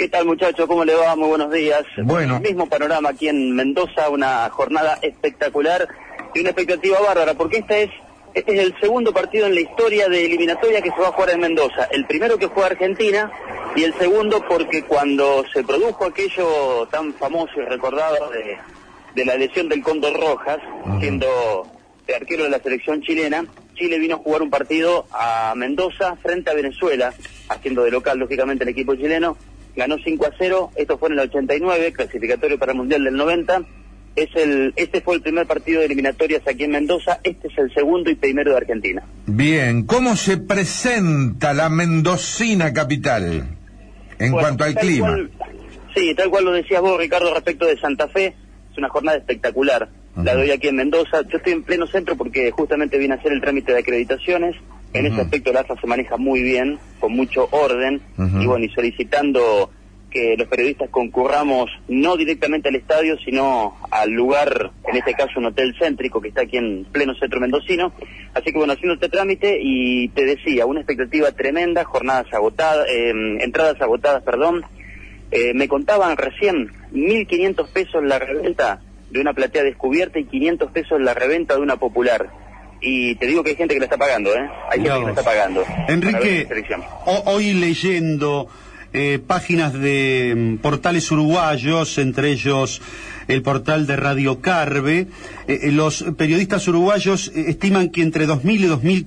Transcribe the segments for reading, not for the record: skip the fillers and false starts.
¿Qué tal, muchachos? ¿Cómo le va? Muy buenos días. Bueno. El mismo panorama aquí en Mendoza, una jornada espectacular y una expectativa bárbara, porque este es el segundo partido en la historia de eliminatoria que se va a jugar en Mendoza. El primero que fue Argentina y el segundo porque cuando se produjo aquello tan famoso y recordado de la lesión del Cóndor Rojas, siendo de arquero de la selección chilena, Chile vino a jugar un partido a Mendoza frente a Venezuela, haciendo de local, lógicamente, el equipo chileno. Ganó 5-0, esto fue en el 89, clasificatorio para el Mundial del 90. Este fue el primer partido de eliminatorias aquí en Mendoza, este es el segundo y primero de Argentina. Bien, ¿cómo se presenta la mendocina capital en cuanto al clima? Sí, tal cual lo decías vos, Ricardo, respecto de Santa Fe, es una jornada espectacular. La doy aquí en Mendoza. Yo estoy en pleno centro porque justamente vine a hacer el trámite de acreditaciones. En ese aspecto la AFA se maneja muy bien, con mucho orden, y bueno, y solicitando que los periodistas concurramos no directamente al estadio, sino al lugar, en este caso un hotel céntrico que está aquí en pleno centro mendocino. Así que bueno, haciendo este trámite, y te decía, una expectativa tremenda, jornadas agotadas, entradas agotadas, perdón. Me contaban recién, 1.500 pesos la reventa de una platea descubierta y 500 pesos la reventa de una popular. Y te digo que hay gente que la está pagando, ¿eh? Hay gente que la está pagando. Enrique, hoy leyendo páginas de portales uruguayos, entre ellos el portal de Radio Carve, los periodistas uruguayos estiman que entre 2.000 y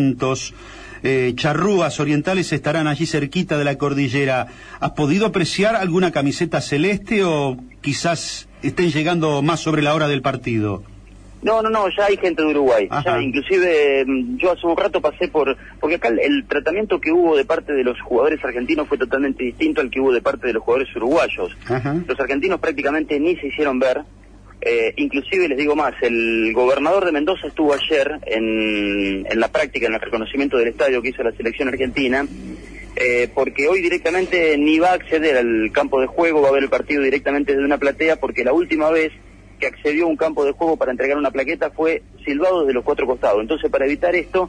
2.500 charrúas orientales estarán allí cerquita de la cordillera. ¿Has podido apreciar alguna camiseta celeste o quizás estén llegando más sobre la hora del partido? No, ya hay gente de Uruguay. Ya, inclusive yo hace un rato pasé porque acá el tratamiento que hubo de parte de los jugadores argentinos fue totalmente distinto al que hubo de parte de los jugadores uruguayos. Los argentinos prácticamente ni se hicieron ver. Inclusive les digo más, el gobernador de Mendoza estuvo ayer en la práctica, en el reconocimiento del estadio que hizo la selección argentina, porque hoy directamente ni va a acceder al campo de juego, va a ver el partido directamente desde una platea, porque la última vez que accedió a un campo de juego para entregar una plaqueta fue silbado desde los cuatro costados. Entonces, para evitar esto,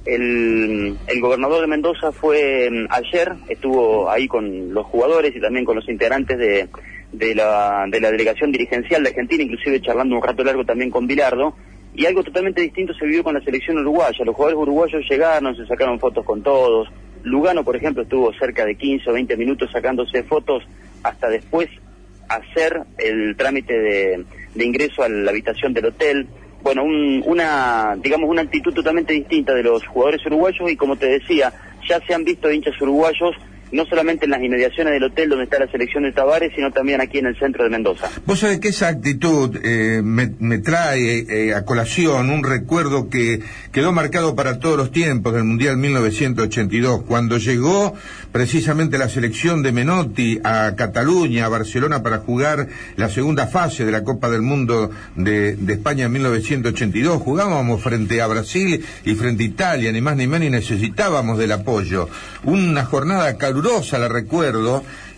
el gobernador de Mendoza fue ayer, estuvo ahí con los jugadores y también con los integrantes de la delegación dirigencial de Argentina, inclusive charlando un rato largo también con Bilardo, y algo totalmente distinto se vivió con la selección uruguaya. Los jugadores uruguayos llegaron, se sacaron fotos con todos. Lugano, por ejemplo, estuvo cerca de 15 o 20 minutos sacándose fotos hasta después hacer el trámite de ingreso a la habitación del hotel. Bueno, una actitud totalmente distinta de los jugadores uruguayos, y como te decía, ya se han visto hinchas uruguayos no solamente en las inmediaciones del hotel donde está la selección de Tabaré, sino también aquí en el centro de Mendoza. Vos sabés que esa actitud me trae a colación un recuerdo que quedó marcado para todos los tiempos del Mundial 1982, cuando llegó precisamente la selección de Menotti a Cataluña, a Barcelona, para jugar la segunda fase de la Copa del Mundo de España en 1982. Jugábamos frente a Brasil y frente a Italia, ni más ni menos, y necesitábamos del apoyo. Una jornada calurosa, la recuerdo,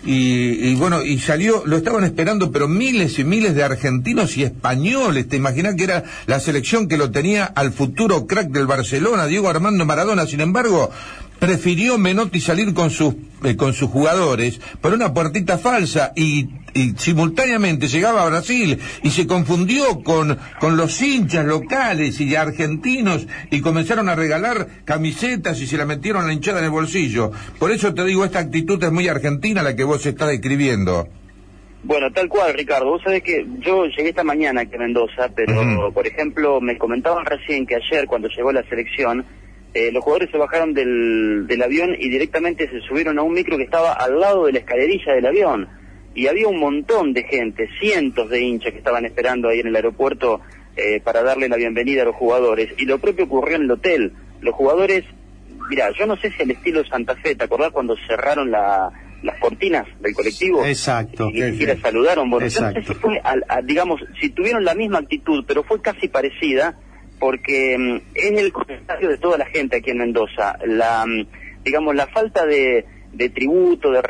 y bueno, y salió, lo estaban esperando, pero miles y miles de argentinos y españoles. Te imaginás que era la selección que lo tenía al futuro crack del Barcelona, Diego Armando Maradona. Sin embargo, prefirió Menotti salir con sus jugadores por una puertita falsa, y simultáneamente llegaba a Brasil y se confundió con los hinchas locales y argentinos, y comenzaron a regalar camisetas y se la metieron a la hinchada en el bolsillo. Por eso te digo, esta actitud es muy argentina la que vos estás describiendo. Bueno, tal cual, Ricardo. Vos sabés que yo llegué esta mañana aquí a Mendoza, pero por ejemplo me comentaban recién que ayer, cuando llegó la selección, los jugadores se bajaron del avión y directamente se subieron a un micro que estaba al lado de la escalerilla del avión. Y había un montón de gente, cientos de hinchas que estaban esperando ahí en el aeropuerto para darle la bienvenida a los jugadores. Y lo propio ocurrió en el hotel. Los jugadores, mirá, yo no sé si al estilo Santa Fe, ¿te acordás cuando cerraron las cortinas del colectivo? Exacto. Y ni siquiera saludaron. Bueno, exacto. Yo no sé si fue, digamos, si tuvieron la misma actitud, pero fue casi parecida, porque es el comentario de toda la gente aquí en Mendoza. La falta de tributo, de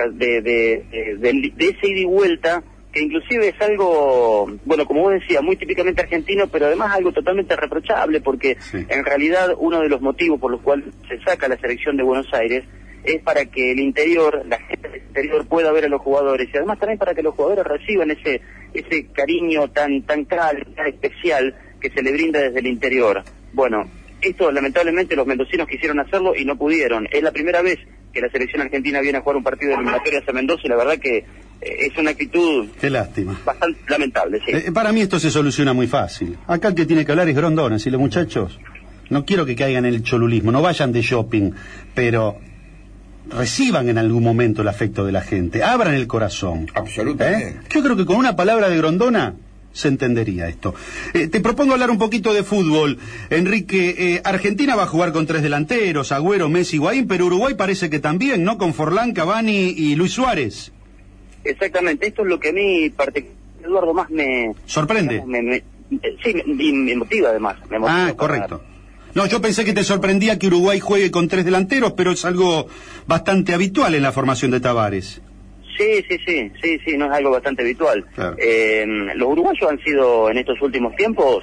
ese ida y vuelta, que inclusive es algo, bueno, como vos decías, muy típicamente argentino, pero además algo totalmente reprochable, porque en realidad uno de los motivos por los cuales se saca la selección de Buenos Aires es para que el interior, la gente del interior pueda ver a los jugadores, y además también para que los jugadores reciban ese cariño tan cálido, tan especial que se le brinda desde el interior. Bueno, esto lamentablemente los mendocinos quisieron hacerlo y no pudieron. Es la primera vez que la selección argentina viene a jugar un partido de eliminatorias a Mendoza, y la verdad que es una actitud... Qué lástima. Bastante lamentable, sí. Para mí esto se soluciona muy fácil. Acá el que tiene que hablar es Grondona, ¿sí? Los muchachos, no quiero que caigan en el cholulismo, no vayan de shopping, pero reciban en algún momento el afecto de la gente, abran el corazón. Absolutamente. Yo creo que con una palabra de Grondona se entendería esto. Te propongo hablar un poquito de fútbol. Enrique, Argentina va a jugar con 3 delanteros, Agüero, Messi, Higuaín, pero Uruguay parece que también, ¿no? Con Forlán, Cavani y Luis Suárez. Exactamente, esto es lo que a mí, Eduardo, más me... ¿Sorprende? Sí, me motiva además. Me motiva correcto. No, yo pensé que te sorprendía que Uruguay juegue con 3 delanteros, pero es algo bastante habitual en la formación de Tavares. Sí, no es algo bastante habitual. Claro. Los uruguayos han sido en estos últimos tiempos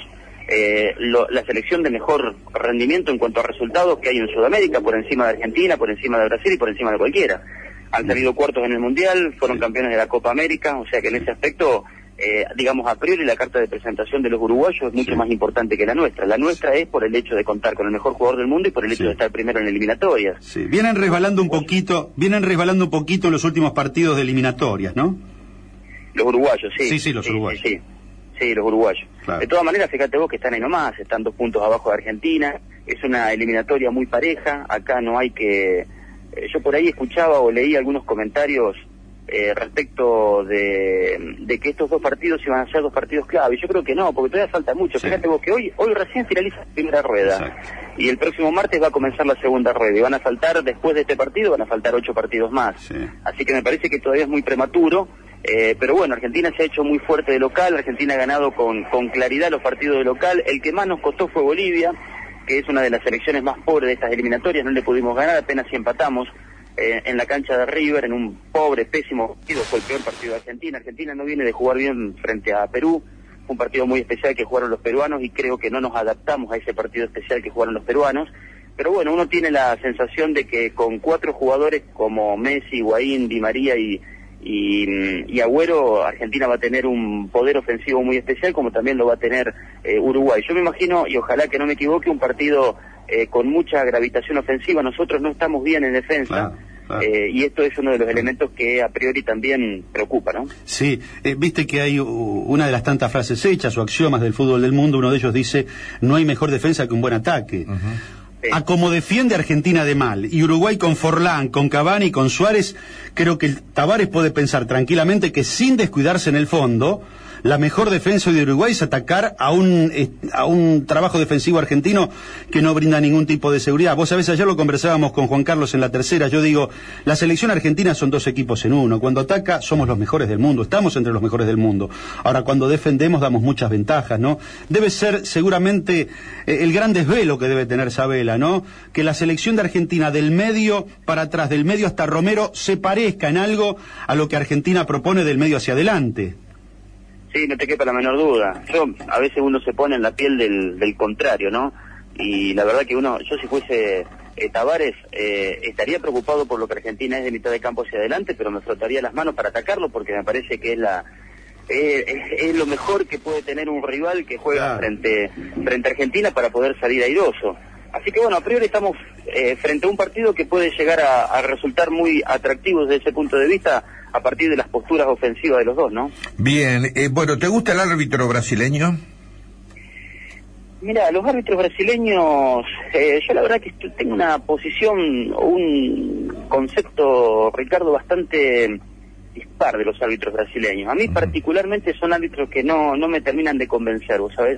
la selección de mejor rendimiento en cuanto a resultados que hay en Sudamérica, por encima de Argentina, por encima de Brasil y por encima de cualquiera. Han salido cuartos en el Mundial, fueron campeones de la Copa América, o sea que en ese aspecto... digamos, a priori la carta de presentación de los uruguayos es mucho más importante que la nuestra. La nuestra es por el hecho de contar con el mejor jugador del mundo y por el hecho de estar primero en eliminatorias. Sí, vienen resbalando un poquito en los últimos partidos de eliminatorias, ¿no? Los uruguayos, sí. Sí, los uruguayos. Sí, los uruguayos. Claro. De todas maneras, fíjate vos que están ahí nomás, están 2 puntos abajo de Argentina, es una eliminatoria muy pareja, acá no hay que... yo por ahí escuchaba o leí algunos comentarios respecto de que estos 2 partidos iban a ser 2 partidos clave. Yo creo que no, porque todavía falta mucho. Sí. Fíjate vos que hoy recién finaliza la primera rueda. Exacto. Y el próximo martes va a comenzar la segunda rueda, y van a faltar, después de este partido, van a faltar 8 partidos más. Sí. Así que me parece que todavía es muy prematuro, pero bueno, Argentina se ha hecho muy fuerte de local, Argentina ha ganado con claridad los partidos de local. El que más nos costó fue Bolivia, que es una de las selecciones más pobres de estas eliminatorias, no le pudimos ganar, apenas si empatamos. En la cancha de River, en un pobre, pésimo partido, fue el peor partido de Argentina. Argentina no viene de jugar bien frente a Perú, fue un partido muy especial que jugaron los peruanos y creo que no nos adaptamos a ese partido especial que jugaron los peruanos. Pero bueno, uno tiene la sensación de que con 4 jugadores como Messi, Higuaín, Di María y Agüero, Argentina va a tener un poder ofensivo muy especial, como también lo va a tener Uruguay. Yo me imagino, y ojalá que no me equivoque, un partido con mucha gravitación ofensiva. Nosotros no estamos bien en defensa, claro. Y esto es uno de los elementos que a priori también preocupa, ¿no? Sí, viste que hay una de las tantas frases hechas o axiomas del fútbol del mundo, uno de ellos dice, no hay mejor defensa que un buen ataque. Sí. A como defiende Argentina de mal, y Uruguay con Forlán, con Cavani, con Suárez, creo que Tavares puede pensar tranquilamente que sin descuidarse en el fondo, la mejor defensa de Uruguay es atacar a un trabajo defensivo argentino que no brinda ningún tipo de seguridad. Vos sabés, ayer lo conversábamos con Juan Carlos en la tercera, yo digo, la selección argentina son 2 equipos en uno. Cuando ataca somos los mejores del mundo, estamos entre los mejores del mundo. Ahora, cuando defendemos damos muchas ventajas, ¿no? Debe ser seguramente el gran desvelo que debe tener Sabela, ¿no? Que la selección de Argentina del medio para atrás, del medio hasta Romero, se parezca en algo a lo que Argentina propone del medio hacia adelante. Sí, no te quepa la menor duda. A veces uno se pone en la piel del contrario, ¿no? Y la verdad que yo si fuese Tavares, estaría preocupado por lo que Argentina es de mitad de campo hacia adelante, pero me frotaría las manos para atacarlo, porque me parece que es lo mejor que puede tener un rival que juega frente a Argentina para poder salir airoso. Así que bueno, a priori estamos frente a un partido que puede llegar a resultar muy atractivo desde ese punto de vista, a partir de las posturas ofensivas de los dos, ¿no? Bien, bueno, ¿te gusta el árbitro brasileño? Mira, los árbitros brasileños, yo la verdad que tengo una posición, un concepto, Ricardo, bastante dispar de los árbitros brasileños. A mí particularmente son árbitros que no me terminan de convencer, ¿vos sabés?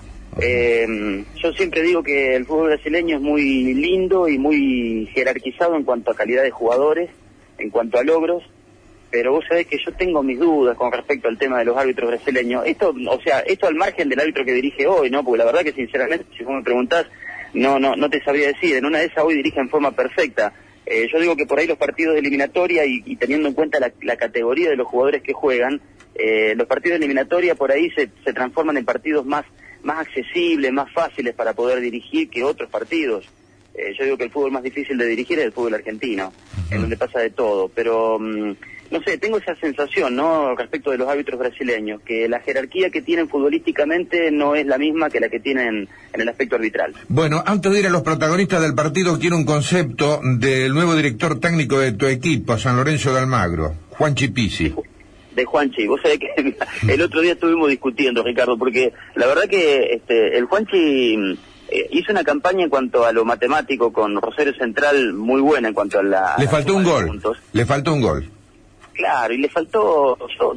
Yo siempre digo que el fútbol brasileño es muy lindo y muy jerarquizado en cuanto a calidad de jugadores, en cuanto a logros, pero vos sabés que yo tengo mis dudas con respecto al tema de los árbitros brasileños. Esto al margen del árbitro que dirige hoy, ¿no? Porque la verdad que sinceramente, si vos me preguntás, no te sabría decir. En una de esas hoy dirige en forma perfecta. Yo digo que por ahí los partidos de eliminatoria y teniendo en cuenta la categoría de los jugadores que juegan, los partidos de eliminatoria por ahí se transforman en partidos más accesibles, más fáciles para poder dirigir que otros partidos. yo digo que el fútbol más difícil de dirigir es el fútbol argentino, en donde pasa de todo, pero no sé, tengo esa sensación, ¿no?, respecto de los árbitros brasileños, que la jerarquía que tienen futbolísticamente no es la misma que la que tienen en el aspecto arbitral. Bueno, antes de ir a los protagonistas del partido, quiero un concepto del nuevo director técnico de tu equipo, San Lorenzo de Almagro, Juanchi Pizzi. De Juanchi, vos sabés que el otro día estuvimos discutiendo, Ricardo, porque la verdad que el Juanchi hizo una campaña en cuanto a lo matemático con Rosario Central muy buena en cuanto a la... Le faltó un gol, le faltó un gol. Claro, y le faltó,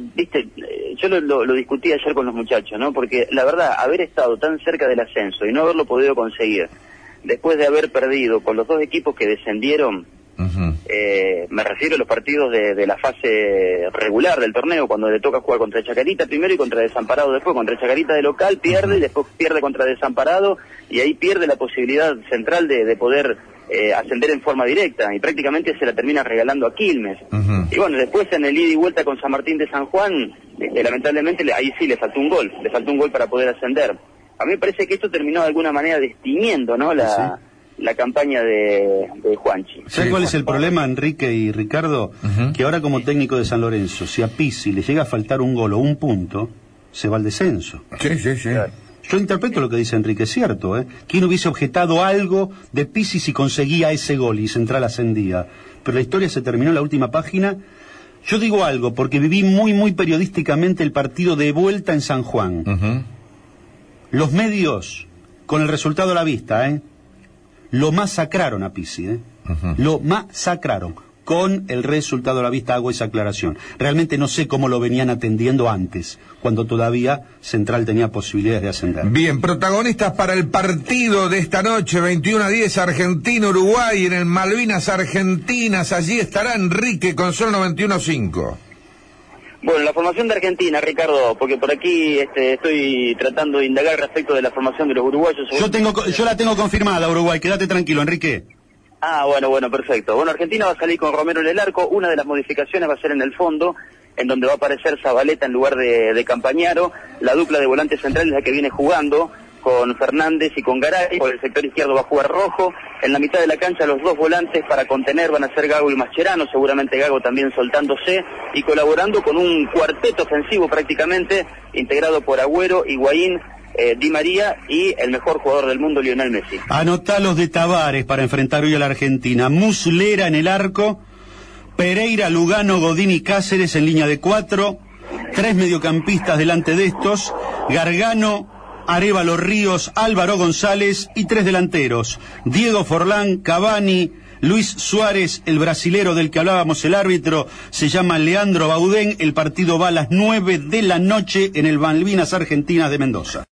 yo lo discutí ayer con los muchachos, ¿no? Porque la verdad, haber estado tan cerca del ascenso y no haberlo podido conseguir, después de haber perdido con los dos equipos que descendieron, me refiero a los partidos de la fase regular del torneo, cuando le toca jugar contra Chacarita primero y contra Desamparado después. Contra Chacarita de local pierde y después pierde contra Desamparado, y ahí pierde la posibilidad central de poder ascender en forma directa, y prácticamente se la termina regalando a Quilmes. Y bueno, después en el ida y vuelta con San Martín de San Juan, lamentablemente ahí sí le faltó un gol para poder ascender. A mí me parece que esto terminó de alguna manera destiniendo, ¿no?, la campaña de Juanchi. ¿Sabes cuál es el problema, Enrique y Ricardo? Que ahora, como técnico de San Lorenzo, si a Pizzi le llega a faltar un gol o un punto, se va al descenso. Sí. Claro. Yo interpreto lo que dice Enrique, es cierto, ¿eh? ¿Quién hubiese objetado algo de Pizzi si conseguía ese gol y Central ascendía? Pero la historia se terminó en la última página. Yo digo algo, porque viví muy periodísticamente el partido de vuelta en San Juan. Los medios, con el resultado a la vista, lo masacraron a Pizzi, lo masacraron. Con el resultado a la vista hago esa aclaración. Realmente no sé cómo lo venían atendiendo antes, cuando todavía Central tenía posibilidades de ascender. Bien, protagonistas para el partido de esta noche, 21:10, Argentina-Uruguay, en el Malvinas Argentinas. Allí estará Enrique con Sol 91.5. Bueno, la formación de Argentina, Ricardo, porque por aquí estoy tratando de indagar respecto de la formación de los uruguayos. Yo la tengo confirmada, Uruguay, quédate tranquilo, Enrique. Ah, bueno, perfecto. Bueno, Argentina va a salir con Romero en el arco. Una de las modificaciones va a ser en el fondo, en donde va a aparecer Zabaleta en lugar de Campañaro. La dupla de volantes centrales es la que viene jugando, con Fernández y con Garay. Por el sector izquierdo va a jugar Rojo. En la mitad de la cancha los dos volantes para contener van a ser Gago y Mascherano, seguramente Gago también soltándose y colaborando con un cuarteto ofensivo prácticamente, integrado por Agüero, Higuaín, Di María y el mejor jugador del mundo, Lionel Messi. Anotá los de Tavares para enfrentar hoy a la Argentina. Muslera en el arco, Pereira, Lugano, Godín y Cáceres en línea de 4, 3 mediocampistas delante de estos, Gargano, Arévalo, Ríos, Álvaro González y 3 delanteros, Diego Forlán, Cavani, Luis Suárez, el brasilero del que hablábamos, el árbitro se llama Leandro Baudén. El partido va a las 9 de la noche en el Malvinas Argentinas de Mendoza.